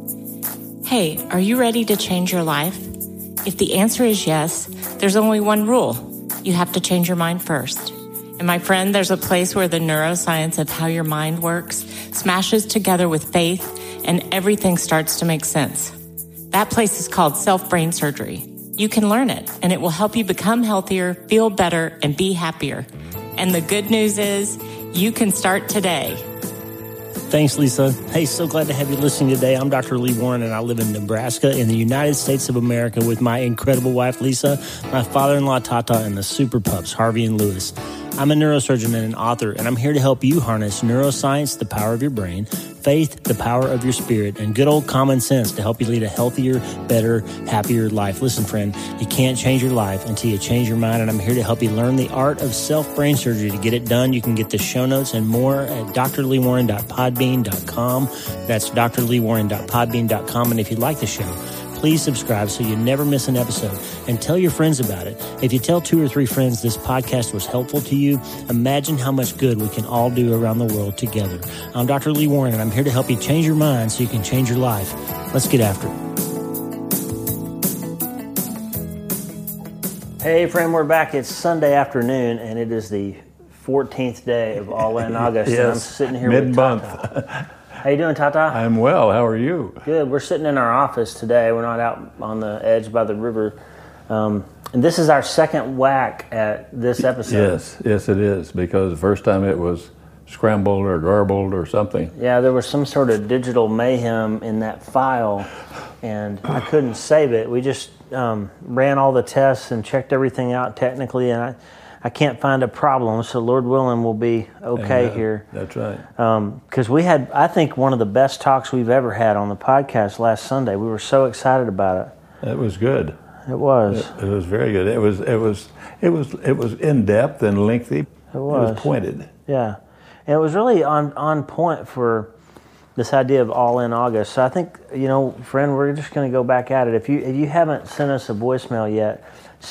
Hey, are you ready to change your life? If the answer is yes, there's only one rule. You have to change your mind first. And my friend, there's a place where the neuroscience of how your mind works smashes together with faith and everything starts to make sense. That place is called self-brain surgery. You can learn it, and it will help you become healthier, feel better, and be happier. And the good news is, you can start today. Thanks, Lisa. Hey, so glad to have you listening today. I'm Dr. Lee Warren, and I live in Nebraska in the United States of America with my incredible wife, Lisa, my father-in-law, Tata, and the super pups, Harvey and Lewis. I'm a neurosurgeon and an author, and I'm here to help you harness neuroscience, the power of your brain, faith, the power of your spirit, and good old common sense to help you lead a healthier, better, happier life. Listen, friend, you can't change your life until you change your mind, and I'm here to help you learn the art of self-brain surgery. To get it done, you can get the show notes and more at drleewarren.podbean.com. That's drleewarren.podbean.com, and if you like the show, please subscribe so you never miss an episode, and tell your friends about it. If you tell 2 or 3 friends this podcast was helpful to you, imagine how much good we can all do around the world together. I'm Dr. Lee Warren, and I'm here to help you change your mind so you can change your life. Let's get after it. Hey, friend, we're back. It's Sunday afternoon, and it is the 14th day of All In August. Yes, and I'm sitting here mid-month. with Tata. How you doing, Tata? I'm well. How are you? Good. We're sitting in our office today. We're not out on the edge by the river. And this is our second whack at this episode. Yes, it is, because the first time it was scrambled or garbled or something. Yeah, there was some sort of digital mayhem in that file, and I couldn't save it. We just ran all the tests and checked everything out technically, and I can't find a problem, so Lord willing, we'll be okay here. That's right. Because we had, I think, one of the best talks we've ever had on the podcast last Sunday. We were so excited about it. It was good. It was. It was very good. It was in depth and lengthy. It was pointed. Yeah, and it was really on point for this idea of All In August. So I think, friend, we're just going to go back at it. If you haven't sent us a voicemail yet,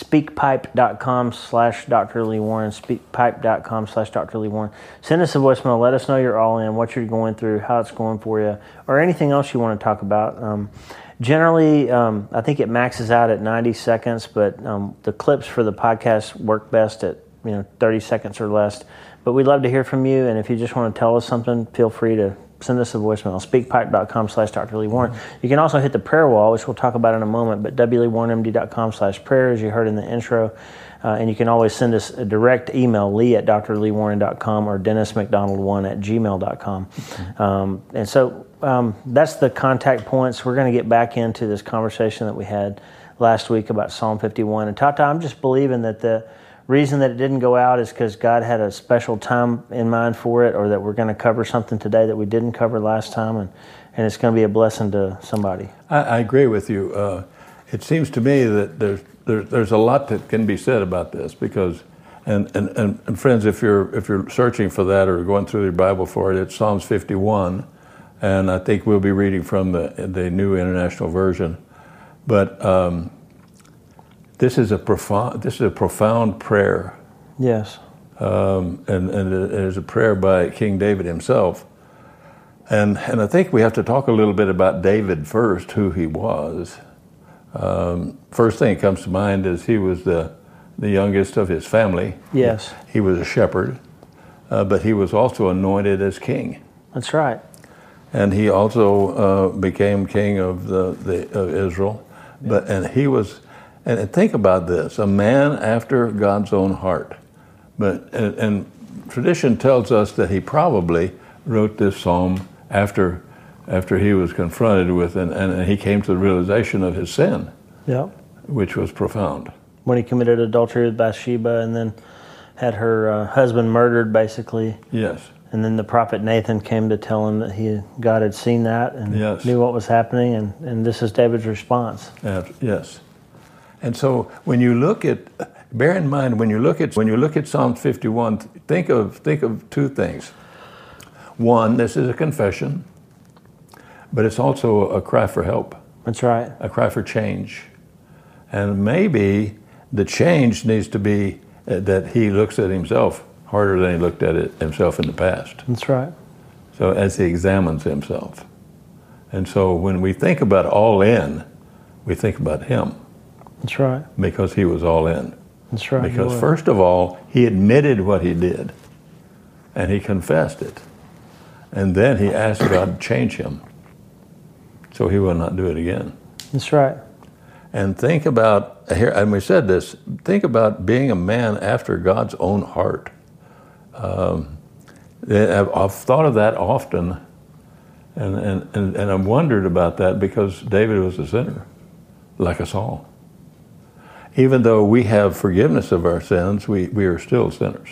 speakpipe.com/Dr. Lee Warren, speakpipe.com/Dr. Lee Warren. Send us a voicemail. Let us know you're all in, what you're going through, how it's going for you, or anything else you want to talk about. Generally, I think it maxes out at 90 seconds, but the clips for the podcast work best at 30 seconds or less. But we'd love to hear from you, and if you just want to tell us something, feel free to send us a voicemail, speakpipe.com/Dr. Lee Warren. You can also hit the prayer wall, which we'll talk about in a moment, but wleewarrenmd.com/prayer, as you heard in the intro. And you can always send us a direct email, lee@drleewarren.com or dennismcdonald1@gmail.com. And so that's the contact points. We're going to get back into this conversation that we had last week about Psalm 51. And Tata, I'm just believing that the reason that it didn't go out is because God had a special time in mind for it, or that we're going to cover something today that we didn't cover last time, and it's going to be a blessing to somebody. I agree with you. It seems to me that there's a lot that can be said about this, because and friends, if you're searching for that or going through your Bible for it, it's Psalms 51, and I think we'll be reading from the New International Version, but. This is a profound prayer. Yes. And it is a prayer by King David himself. And I think we have to talk a little bit about David first, who he was. First thing that comes to mind is he was the youngest of his family. Yes. He was a shepherd, but he was also anointed as king. That's right. And he also became king of Israel. Yeah. And think about this, a man after God's own heart. And tradition tells us that he probably wrote this psalm after he was confronted with, and he came to the realization of his sin, which was profound. When he committed adultery with Bathsheba and then had her husband murdered, basically. Yes. And then the prophet Nathan came to tell him that God had seen that and knew what was happening, and this is David's response. Yes. And so when you bear in mind, when you look at Psalm 51, think of 2 things. One, this is a confession, but it's also a cry for help. That's right. A cry for change. And maybe the change needs to be that he looks at himself harder than he looked at himself in the past. That's right. So as he examines himself. And so when we think about all in, we think about him. That's right. Because he was all in. That's right. Because first of all, he admitted what he did, and he confessed it. And then he asked God to change him, so he will not do it again. That's right. And think about, here, and we said this, think about being a man after God's own heart. I've thought of that often, and I've wondered about that, because David was a sinner, like us all. Even though we have forgiveness of our sins, we are still sinners.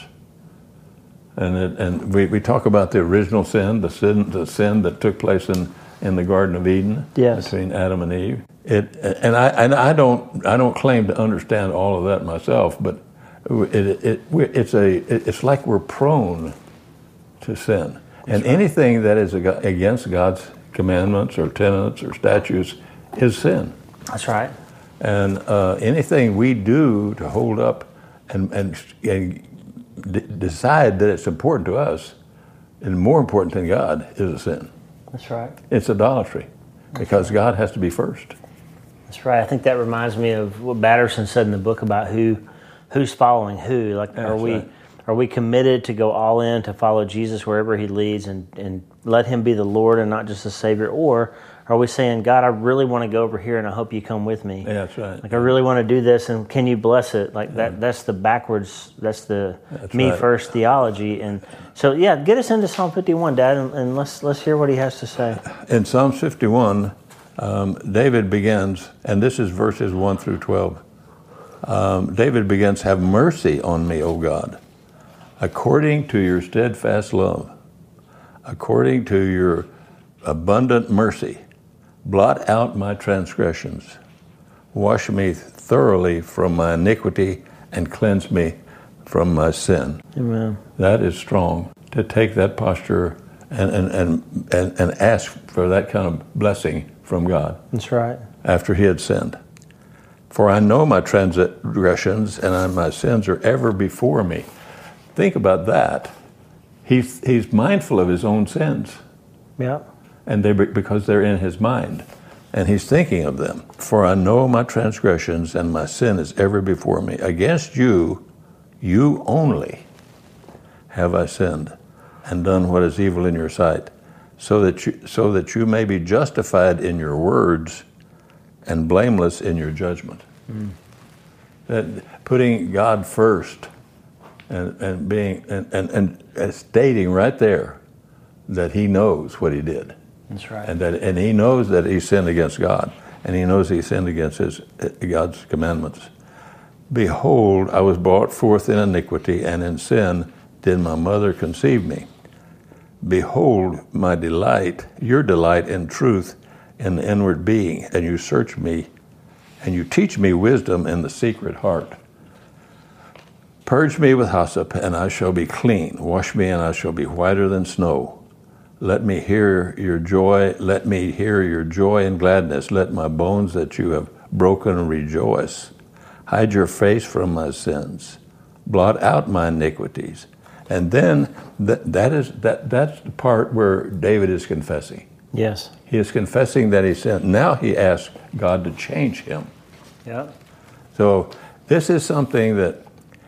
And we talk about the original sin, the sin that took place in the Garden of Eden, yes, between Adam and Eve. I don't claim to understand all of that myself, but it's like we're prone to sin. And right. Anything that is against God's commandments or tenets or statutes is sin. That's right. And anything we do to hold up and decide that it's important to us and more important than God is a sin. That's right. It's idolatry, because God has to be first. That's right. I think that reminds me of what Batterson said in the book about who's following who. Like, are we committed to go all in to follow Jesus wherever he leads and let him be the Lord and not just the Savior? Or are we saying, God, I really want to go over here and I hope you come with me? Yeah, that's right. Like, I really want to do this, and can you bless it? Like, that's the backwards, that's me right. first theology. And so, yeah, get us into Psalm 51, Dad, and let's hear what he has to say. In Psalm 51, David begins, and this is verses 1 through 12. David begins, "Have mercy on me, O God, according to your steadfast love, according to your abundant mercy. Blot out my transgressions. Wash me thoroughly from my iniquity and cleanse me from my sin." Amen. That is strong, to take that posture and ask for that kind of blessing from God. That's right. After he had sinned. "For I know my transgressions, and my sins are ever before me." Think about that. He's mindful of his own sins. Yeah. And because they're in his mind, and he's thinking of them. "For I know my transgressions, and my sin is ever before me. Against you, you only, have I sinned, and done what is evil in your sight, so that you may be justified in your words, and blameless in your judgment." That putting God first, and being and stating right there that he knows what he did. That's right. And he knows that he sinned against God, and he knows he sinned against God's commandments. "Behold, I was brought forth in iniquity, and in sin did my mother conceive me. Behold, my delight, your delight in truth in the inward being, and you search me, and you teach me wisdom in the secret heart. Purge me with hyssop, and I shall be clean. Wash me, and I shall be whiter than snow. Let me hear your joy. Let me hear your joy and gladness. Let my bones that you have broken rejoice. Hide your face from my sins. Blot out my iniquities." And then that's the part where David is confessing. Yes. He is confessing that he sinned. Now he asks God to change him. Yeah. So this is something that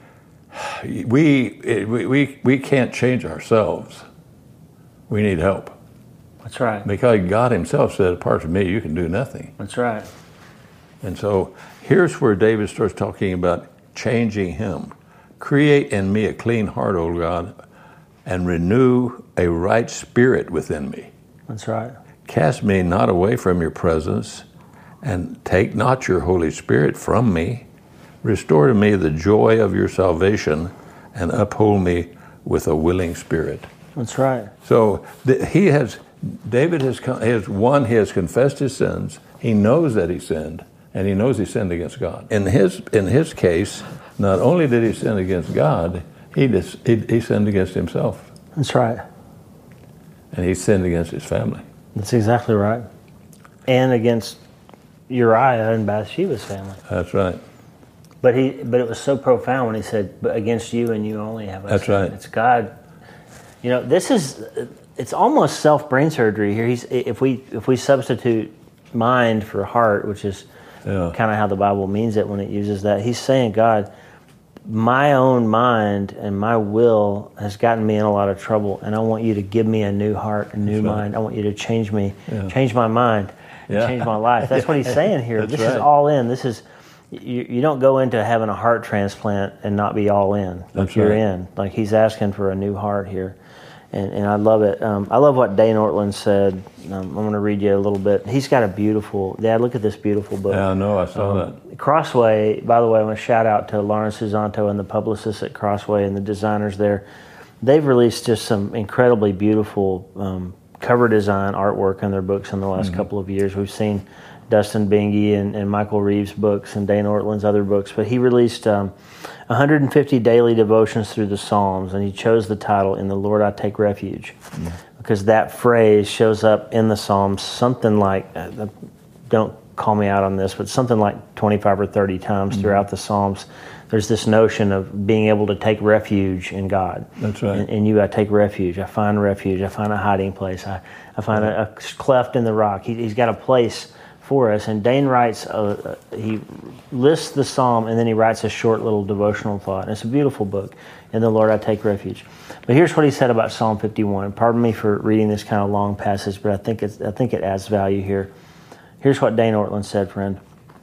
we can't change ourselves. We need help. That's right. Because God himself said, "Apart from me, you can do nothing." That's right. And so here's where David starts talking about changing him. "Create in me a clean heart, O God, and renew a right spirit within me. That's right. Cast me not away from your presence, and take not your Holy Spirit from me. Restore to me the joy of your salvation, and uphold me with a willing spirit." That's right. So David has confessed his sins. He knows that he sinned, and he knows he sinned against God. In his case, not only did he sin against God, he sinned against himself. That's right. And he sinned against his family. That's exactly right. And against Uriah and Bathsheba's family. That's right. But it was so profound when he said, "But against you and you only have I sinned." That's right. It's God. You know, this is it's almost self-brain surgery here. If we substitute mind for heart, which is kind of how the Bible means it when it uses that, he's saying, God, my own mind and my will has gotten me in a lot of trouble, and I want you to give me a new heart, a new mind. I want you to change me, change my mind, change my life. That's what he's saying here. This is all in. This is, you don't go into having a heart transplant and not be all in. Like you're in. Like he's asking for a new heart here. And I love it. I love what Dane Ortland said. I'm going to read you a little bit. He's got a beautiful, Dad, look at this beautiful book. Yeah, I know, I saw that. Crossway, by the way, I want to shout out to Lawrence Susanto and the publicists at Crossway and the designers there. They've released just some incredibly beautiful cover design artwork in their books in the last couple of years. We've seen Dustin Bingey and Michael Reeves' books and Dane Ortland's other books, but he released 150 daily devotions through the Psalms, and he chose the title, "In the Lord I Take Refuge," because that phrase shows up in the Psalms something like, don't call me out on this, but something like 25 or 30 times throughout the Psalms. There's this notion of being able to take refuge in God. That's right. In you I take refuge. I find refuge. I find a hiding place. I find a cleft in the rock. He's got a place for us. And Dane writes, he lists the psalm and then he writes a short little devotional thought. And it's a beautiful book, "In the Lord I Take Refuge." But here's what he said about Psalm 51. Pardon me for reading this kind of long passage, but I think it adds value here. Here's what Dane Ortland said, friend.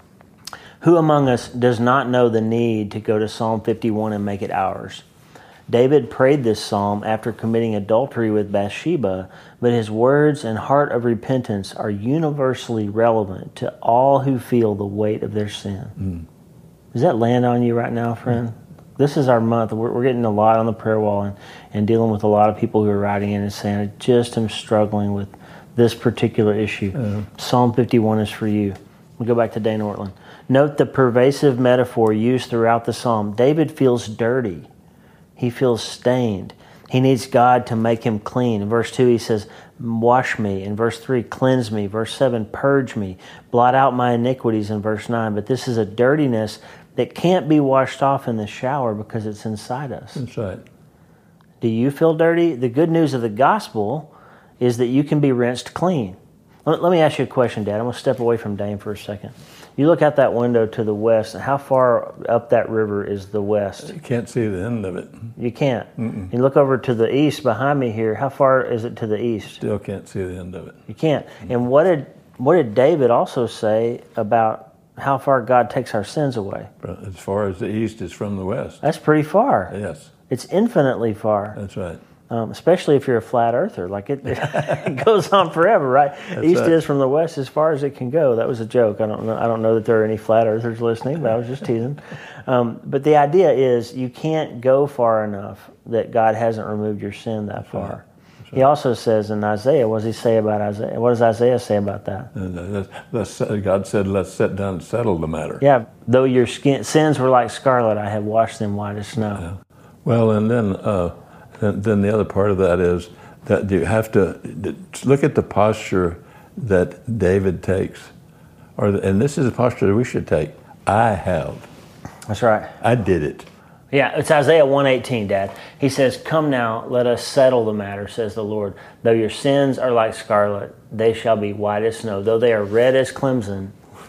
"Who among us does not know the need to go to Psalm 51 and make it ours? David prayed this psalm after committing adultery with Bathsheba, but his words and heart of repentance are universally relevant to all who feel the weight of their sin." Does that land on you right now, friend? This is our month. We're getting a lot on the prayer wall and dealing with a lot of people who are writing in and saying, "I just am struggling with this particular issue." Psalm 51 is for you. We'll go back to Dane Ortland. Note the pervasive metaphor used throughout the psalm. David feels dirty. He feels stained. He needs God to make him clean. In verse 2, he says, "Wash me." In verse 3, "Cleanse me." Verse 7, "Purge me." Blot out my iniquities in verse 9. But this is a dirtiness that can't be washed off in the shower because it's inside us. That's right. Do you feel dirty? The good news of the gospel is that you can be rinsed clean. Let me ask you a question, Dad. I'm going to step away from Dane for a second. You look out that window to the west, and how far up that river is the west? You can't see the end of it. You can't. You look over to the east behind me here. How far is it to the east? Still can't see the end of it. You can't. And what did David also say about how far God takes our sins away? As far as the east is from the west. That's pretty far. Yes. It's infinitely far. That's right. Especially if you're a flat earther. Like it goes on forever, right? East right. is from the west as far as it can go. That was a joke. I don't know that there are any flat earthers listening, but I was just teasing. But the idea is you can't go far enough that God hasn't removed your sin that far. Right. He also says in Isaiah, what does he say about Isaiah? What does Isaiah say about that? God said, "Let's sit down and settle the matter." Yeah, though your sins were like scarlet, I have washed them white as snow. Yeah. Well, and then the other part of that is that you have to look at the posture that David takes, and this is the posture that we should take. I have. That's right. I did it. Yeah, it's Isaiah 1:18, Dad. He says, "Come now, let us settle the matter, says the Lord. Though your sins are like scarlet, they shall be white as snow. Though they are red as crimson."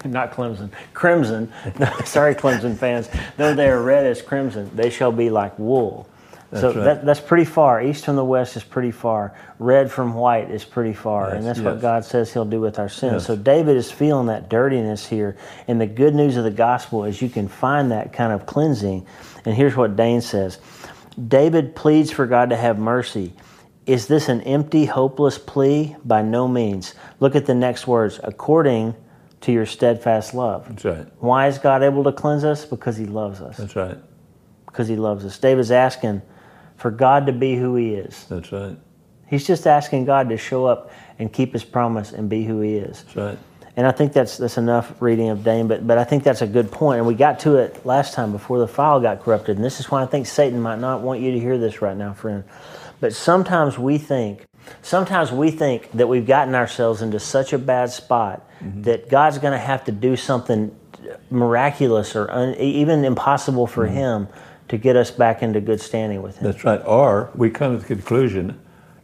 Sorry, Clemson fans. "Though they are red as crimson, they shall be like wool." That's pretty far. East from the west is pretty far. Red from white is pretty far. Yes, and that's what God says he'll do with our sins. Yes. So David is feeling that dirtiness here. And the good news of the gospel is you can find that kind of cleansing. And here's what Dane says. David pleads for God to have mercy. Is this an empty, hopeless plea? By no means. Look at the next words. According to your steadfast love. That's right. Why is God able to cleanse us? Because he loves us. That's right. Because he loves us. David's asking for God to be who he is. That's right. He's just asking God to show up and keep his promise and be who he is. That's right. And I think that's enough reading of Dane, but I think that's a good point. And we got to it last time before the file got corrupted. And this is why I think Satan might not want you to hear this right now, friend. But sometimes we think that we've gotten ourselves into such a bad spot that God's going to have to do something miraculous or even impossible for him to get us back into good standing with him. That's right. Or we come to the conclusion,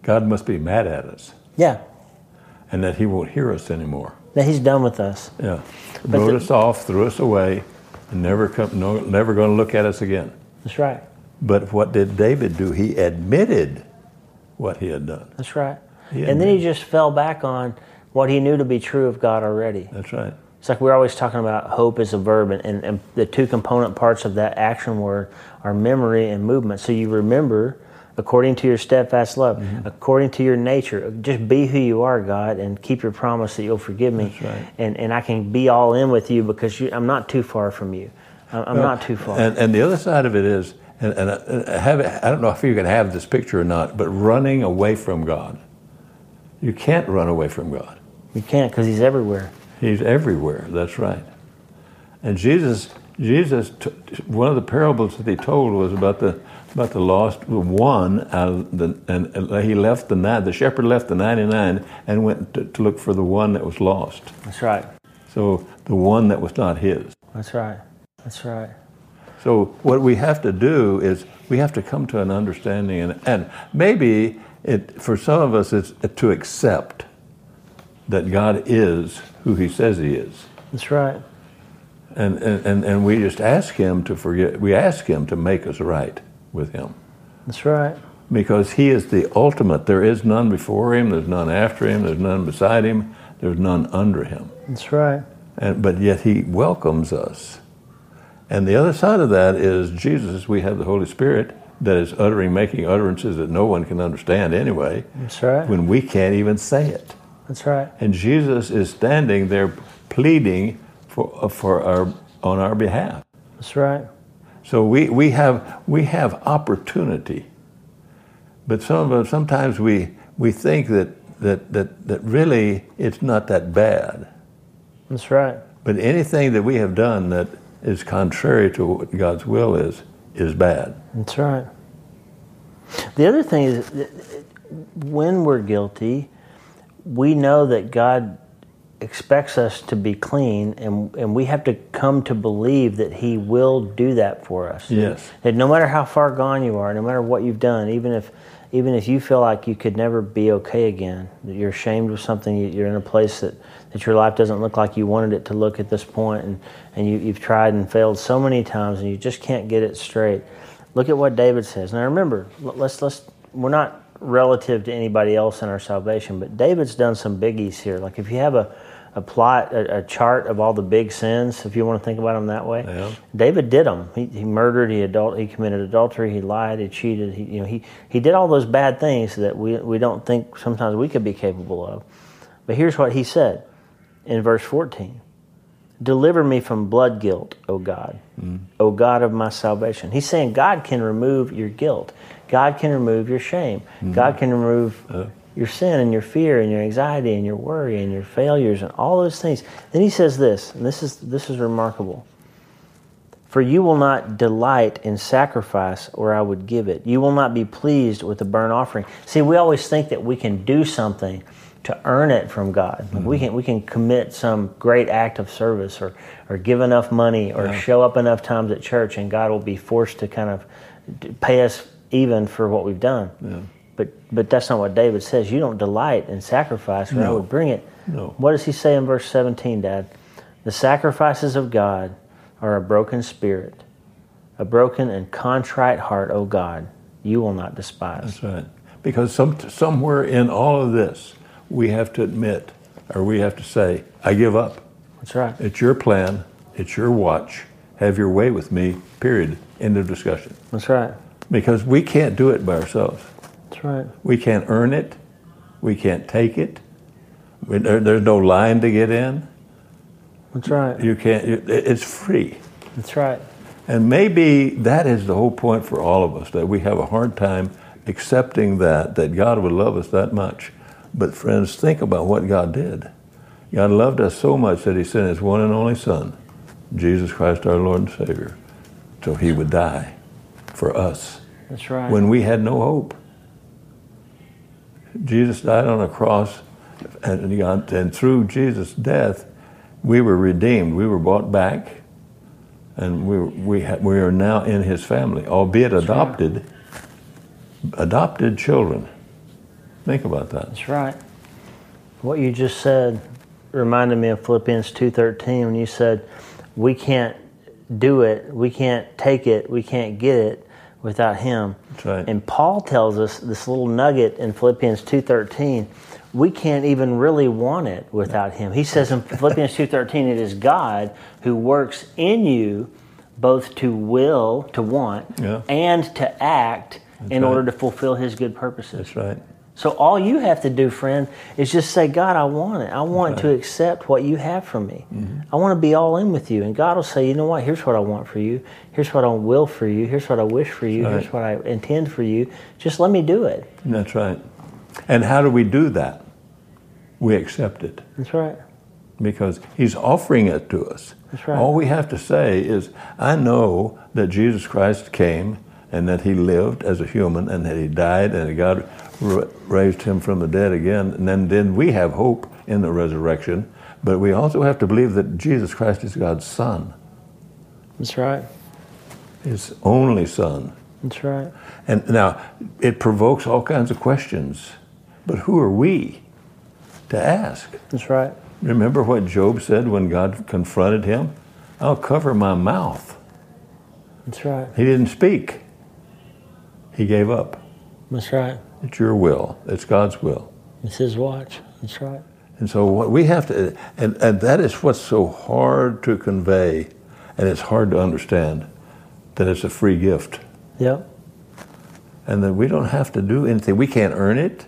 God must be mad at us, Yeah. and that he won't hear us anymore. That he's done with us. Yeah. Wrote us off, threw us away, and never going to look at us again. That's right. But what did David do? He admitted what he had done. That's right. He And then he just fell back on what he knew to be true of God already. That's right. It's like we're always talking about hope as a verb, and the two component parts of that action word are memory and movement. So you remember according to your steadfast love, according to your nature. Just be who you are, God, and keep your promise that you'll forgive me. That's right. And I can be all in with you because I'm not too far from you. I'm not too far. And the other side of it is, and I don't know if you can have this picture or not, but running away from God. You can't run away from God. You can't, because he's everywhere. He's everywhere. That's right. And Jesus, one of the parables that he told was about the lost one out of and he left the shepherd left the 99 and went to look for the one that was lost. That's right. So the one that was not his. That's right. That's right. So what we have to do is we have to come to an understanding, and maybe for some of us it's to accept that God is who he says he is. That's right. And we just ask him to forgive. We ask him to make us right with him. That's right. Because he is the ultimate. There is none before him, there's none after him, there's none beside him, there's none under him. That's right. But yet he welcomes us. And the other side of that is Jesus. We have the Holy Spirit that is making utterances that no one can understand anyway. That's right. When we can't even say it. That's right. And Jesus is standing there pleading on our behalf. That's right. So we have opportunity. But sometimes we think that really it's not that bad. That's right. But anything that we have done that is contrary to what God's will is bad. That's right. The other thing is that when we're guilty, we know that God expects us to be clean, and we have to come to believe that he will do that for us. Yes. That no matter how far gone you are, no matter what you've done, even if you feel like you could never be okay again, that you're ashamed of something, you're in a place that your life doesn't look like you wanted it to look at this point, and you've tried and failed so many times and you just can't get it straight. Look at what David says. Now remember, we're not relative to anybody else in our salvation, but David's done some biggies here. Like if you have a chart of all the big sins, if you want to think about them that way. Yeah. David did them. He murdered, he committed adultery, he lied, he cheated, he did all those bad things that we don't think sometimes we could be capable of. But here's what he said in verse 14. Deliver me from blood guilt, O God, O God of my salvation. He's saying God can remove your guilt. God can remove your shame. God can remove your sin and your fear and your anxiety and your worry and your failures and all those things. Then he says this, and this is remarkable. For you will not delight in sacrifice, or I would give it. You will not be pleased with the burnt offering. See, we always think that we can do something to earn it from God. Like we can commit some great act of service or give enough money or show up enough times at church, and God will be forced to kind of pay us even for what we've done. Yeah. But that's not what David says. You don't delight in sacrifice, or I would bring it. No. What does he say in verse 17, Dad? The sacrifices of God are a broken spirit, a broken and contrite heart, O God, you will not despise. That's right. Because somewhere in all of this, we have to admit, or we have to say, I give up. That's right. It's your plan. It's your watch. Have your way with me, period. End of discussion. That's right. Because we can't do it by ourselves. That's right. We can't earn it. We can't take it. There's no line to get in. That's right. You can't. It's free. That's right. And maybe that is the whole point for all of us, that we have a hard time accepting that God would love us that much. But friends, think about what God did. God loved us so much that he sent his one and only Son, Jesus Christ our Lord and Savior, so he would die for us. That's right. When we had no hope. Jesus died on a cross, and through Jesus' death, we were redeemed. We were bought back, and we are now in his family, albeit adopted children. Think about that. That's right. What you just said reminded me of Philippians 2:13 when you said, we can't do it, we can't take it, we can't get it without Him. That's right. And Paul tells us this little nugget in Philippians 2:13, we can't even really want it without Him. He says in Philippians 2:13, it is God who works in you both to will, to want, and to act in order to fulfill His good purposes. That's right. So all you have to do, friend, is just say, God, I want it. I want to accept what you have for me. I want to be all in with you. And God will say, you know what, here's what I want for you. Here's what I will for you. Here's what I wish for you. Right. Here's what I intend for you. Just let me do it. That's right. And how do we do that? We accept it. That's right. Because He's offering it to us. That's right. All we have to say is, I know that Jesus Christ came and that He lived as a human and that He died and that God raised Him from the dead again. And then we have hope in the resurrection. But we also have to believe that Jesus Christ is God's Son. That's right. His only Son. That's right. And now, it provokes all kinds of questions. But who are we to ask? That's right. Remember what Job said when God confronted him? I'll cover my mouth. That's right. He didn't speak. He gave up. That's right. It's your will. It's God's will. It's His watch. That's right. And so what we have to, and that is what's so hard to convey, and it's hard to understand, that it's a free gift. Yep. And that we don't have to do anything. We can't earn it.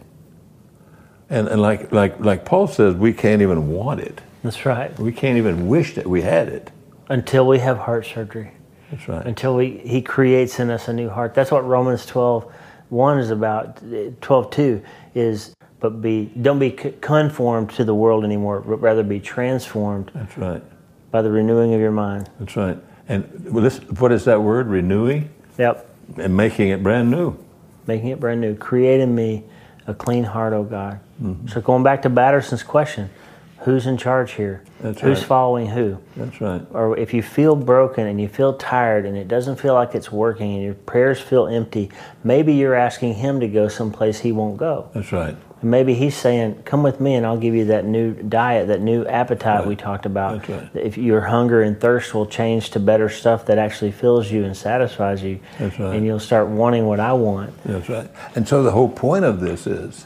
And like Paul says, we can't even want it. That's right. We can't even wish that we had it. Until we have heart surgery. That's right. Until He creates in us a new heart. That's what Romans 12:1 is about. 12:2 is, don't be conformed to the world anymore, but rather be transformed. That's right. By the renewing of your mind. That's right. And what is that word? Renewing? Yep. And making it brand new. Making it brand new. Create in me a clean heart, O God. Mm-hmm. So going back to Batterson's question, who's in charge here? That's Who's right. following who? That's right. Or if you feel broken and you feel tired and it doesn't feel like it's working and your prayers feel empty, maybe you're asking Him to go someplace He won't go. That's right. And maybe He's saying, come with me and I'll give you that new diet, that new appetite Right. we talked about. That's right. If your hunger and thirst will change to better stuff that actually fills you and satisfies you. That's right. And you'll start wanting what I want. That's right. And so the whole point of this is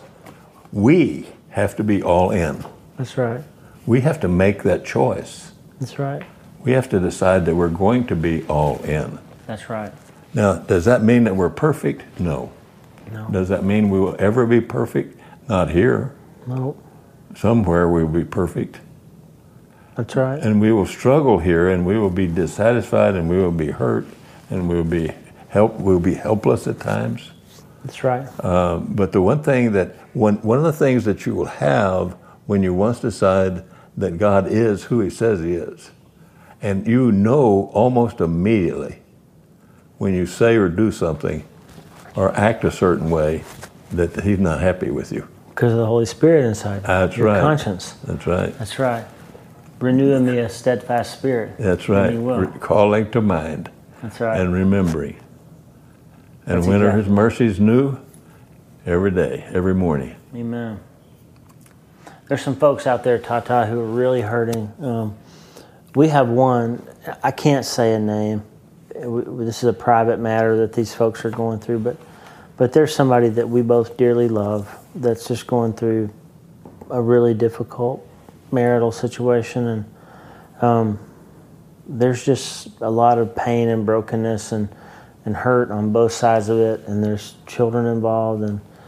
we have to be all in. That's right. We have to make that choice. That's right. We have to decide that we're going to be all in. That's right. Now, does that mean that we're perfect? No. No. Does that mean we will ever be perfect? Not here. No. Somewhere we will be perfect. That's right. And we will struggle here, and we will be dissatisfied, and we will be hurt, and we'll be helpless at times. That's right. But the one thing that one of the things that you will have when you once decide that God is who He says He is, and you know almost immediately when you say or do something or act a certain way that He's not happy with you. Because of the Holy Spirit inside you. That's your right. conscience. That's right. That's right. Renew in me a steadfast spirit. That's right. And He will. Calling to mind. That's right. And remembering. And That's when are exactly. His mercies new? Every day, every morning. Amen. There's some folks out there, Tata, who are really hurting. We have one, I can't say a name. This is a private matter that these folks are going through, but there's somebody that we both dearly love that's just going through a really difficult marital situation, and there's just a lot of pain and brokenness and hurt on both sides of it, and there's children involved,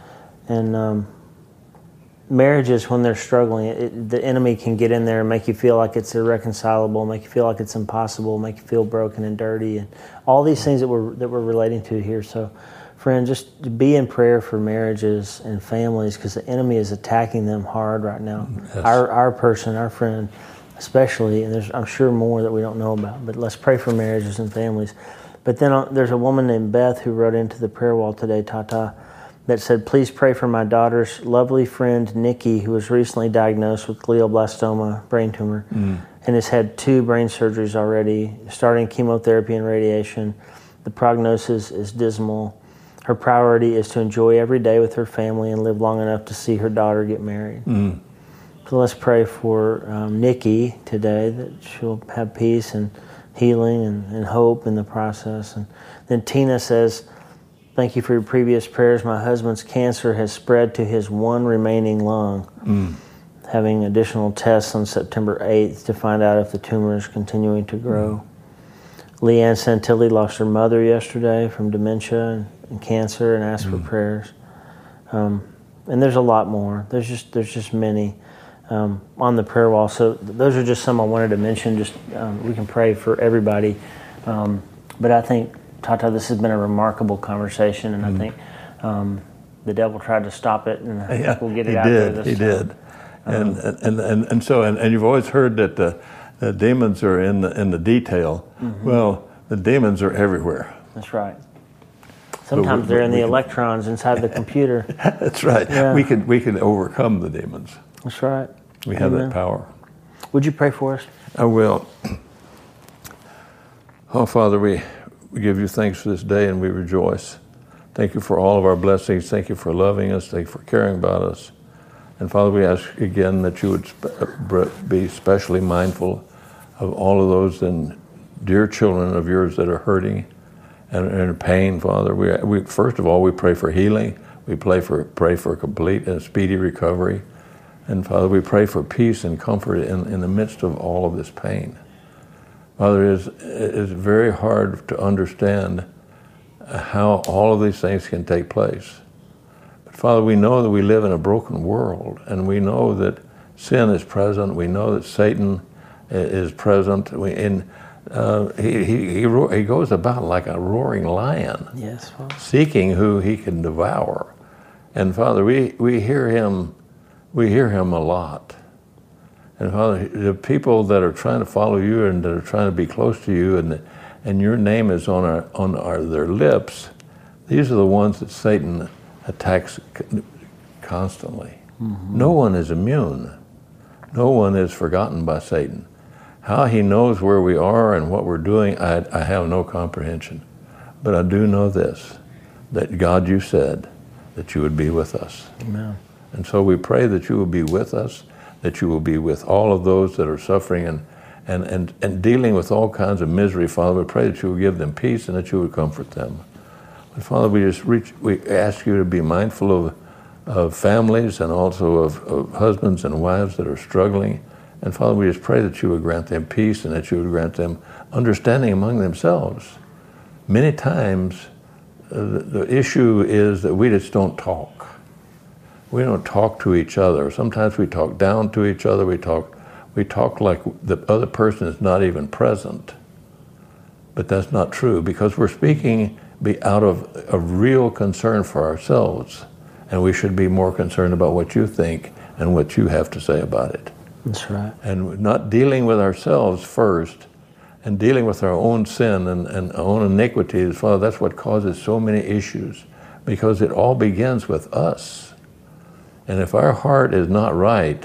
and marriages, when they're struggling, the enemy can get in there and make you feel like it's irreconcilable, make you feel like it's impossible, make you feel broken and dirty, and all these things that we're relating to here. So, friend, just be in prayer for marriages and families, because the enemy is attacking them hard right now. Yes. Our friend, especially, and there's I'm sure more that we don't know about. But let's pray for marriages and families. But then there's a woman named Beth who wrote into the prayer wall today, Tata, that said, please pray for my daughter's lovely friend, Nikki, who was recently diagnosed with glioblastoma, brain tumor, and has had 2 brain surgeries already, starting chemotherapy and radiation. The prognosis is dismal. Her priority is to enjoy every day with her family and live long enough to see her daughter get married. So let's pray for Nikki today, that she'll have peace and healing and hope in the process. And then Tina says, thank you for your previous prayers. My husband's cancer has spread to his one remaining lung. Having additional tests on September 8th to find out if the tumor is continuing to grow. Leanne Santilli lost her mother yesterday from dementia and cancer and asked for prayers. And there's a lot more. There's just many on the prayer wall. So those are just some I wanted to mention. Just we can pray for everybody. But I think, Tata, this has been a remarkable conversation, and I think the devil tried to stop it, and I think we'll get it out there this time. He did. And you've always heard that the demons are in the detail. Well, the demons are everywhere. That's right. Sometimes they're in the electrons inside the computer. That's right. Yeah. We can overcome the demons. That's right. We have that power. Would you pray for us? I will. Oh, Father, we give you thanks for this day, and we rejoice. Thank you for all of our blessings. Thank you for loving us. Thank you for caring about us. And Father, we ask again that you would be especially mindful of all of those and dear children of yours that are hurting and in pain, Father. We first of all, we pray for healing. We pray for complete and speedy recovery. And Father, we pray for peace and comfort in the midst of all of this pain. Father, it is very hard to understand how all of these things can take place. But Father, we know that we live in a broken world, and we know that sin is present. We know that Satan is present. He goes about like a roaring lion, yes, Father, seeking who he can devour. And Father, we hear him a lot. And Father, the people that are trying to follow you and that are trying to be close to you, and your name is on their lips, these are the ones that Satan attacks constantly. No one is immune. No one is forgotten by Satan. How he knows where we are and what we're doing, I have no comprehension. But I do know this, that God, you said that you would be with us. Amen. And so we pray that you will be with us, that you will be with all of those that are suffering and dealing with all kinds of misery. Father, we pray that you will give them peace and that you would comfort them. But Father, we ask you to be mindful of families and also of husbands and wives that are struggling. And Father, we just pray that you would grant them peace and that you would grant them understanding among themselves. Many times, the issue is that we just don't talk. We don't talk to each other. Sometimes we talk down to each other. We talk like the other person is not even present. But that's not true, because we're speaking out of a real concern for ourselves. And we should be more concerned about what you think and what you have to say about it. That's right. And not dealing with ourselves first and dealing with our own sin and our own iniquities. Father, that's what causes so many issues, because it all begins with us. And if our heart is not right,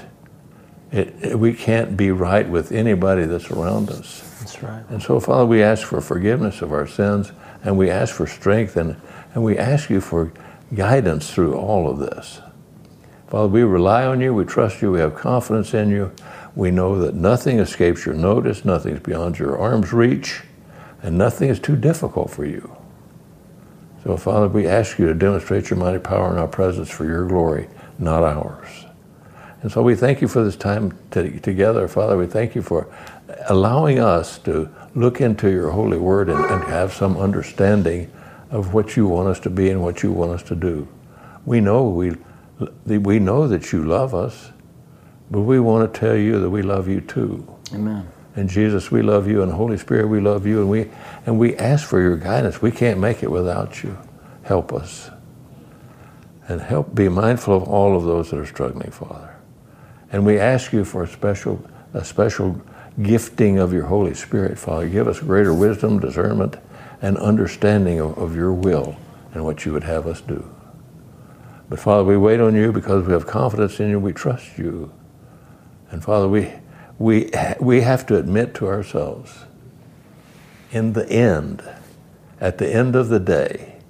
we can't be right with anybody that's around us. That's right. And so, Father, we ask for forgiveness of our sins, and we ask for strength, and we ask you for guidance through all of this. Father, we rely on you, we trust you, we have confidence in you. We know that nothing escapes your notice, nothing is beyond your arm's reach, and nothing is too difficult for you. So, Father, we ask you to demonstrate your mighty power in our presence for your glory, not ours. And so we thank you for this time together, Father. We thank you for allowing us to look into your holy word and have some understanding of what you want us to be and what you want us to do. We know that you love us, but we want to tell you that we love you too. Amen. And Jesus, we love you, and Holy Spirit, we love you, and we ask for your guidance. We can't make it without you. Help us. And help be mindful of all of those that are struggling, Father. And we ask you for a special gifting of your Holy Spirit, Father. Give us greater wisdom, discernment, and understanding of your will and what you would have us do. But Father, we wait on you because we have confidence in you. We trust you. And Father, we have to admit to ourselves, in the end, at the end of the day,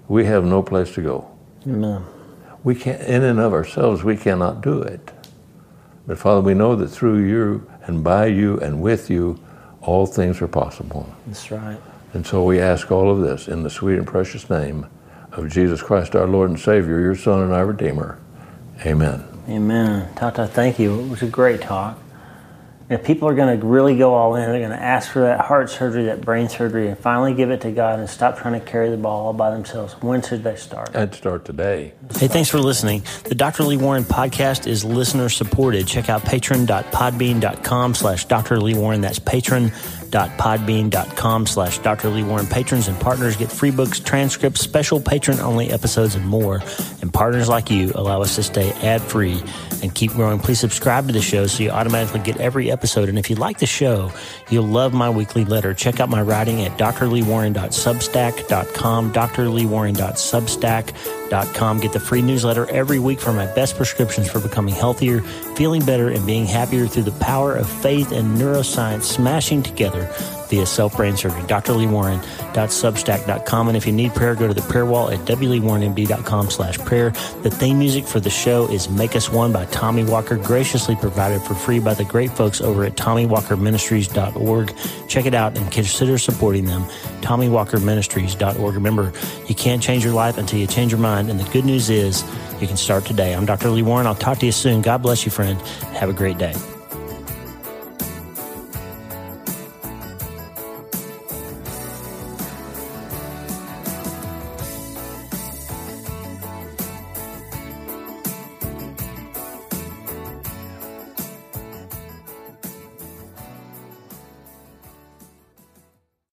we have no place to go. Amen. We can't, in and of ourselves, we cannot do it. But Father, we know that through you and by you and with you, all things are possible. That's right. And so we ask all of this in the sweet and precious name of Jesus Christ, our Lord and Savior, your Son and our Redeemer. Amen. Amen. Tata, thank you. It was a great talk. And if people are going to really go all in, they're going to ask for that heart surgery, that brain surgery, and finally give it to God and stop trying to carry the ball all by themselves. When should they start? I'd start today. Hey, thanks for listening. The Dr. Lee Warren podcast is listener supported. Check out patron.podbean.com/Dr. Lee Warren. That's patron.podbean.com/Dr. Lee Warren. Patrons and partners get free books, transcripts, special patron-only episodes, and more. And partners like you allow us to stay ad-free and keep growing. Please subscribe to the show so you automatically get every episode. And if you like the show, you'll love my weekly letter. Check out my writing at drleewarren.substack.com, drleewarren.substack.com. Get the free newsletter every week for my best prescriptions for becoming healthier, feeling better, and being happier through the power of faith and neuroscience smashing together via self-brain surgery. drleewarren.substack.com. And if you need prayer, go to the prayer wall at wleewarrenmd.com/prayer. The theme music for the show is Make Us One by Tommy Walker, graciously provided for free by the great folks over at TommyWalkerMinistries.org. Check it out and consider supporting them. TommyWalkerMinistries.org. Remember, you can't change your life until you change your mind. And the good news is you can start today. I'm Dr. Lee Warren. I'll talk to you soon. God bless you, friend. Have a great day.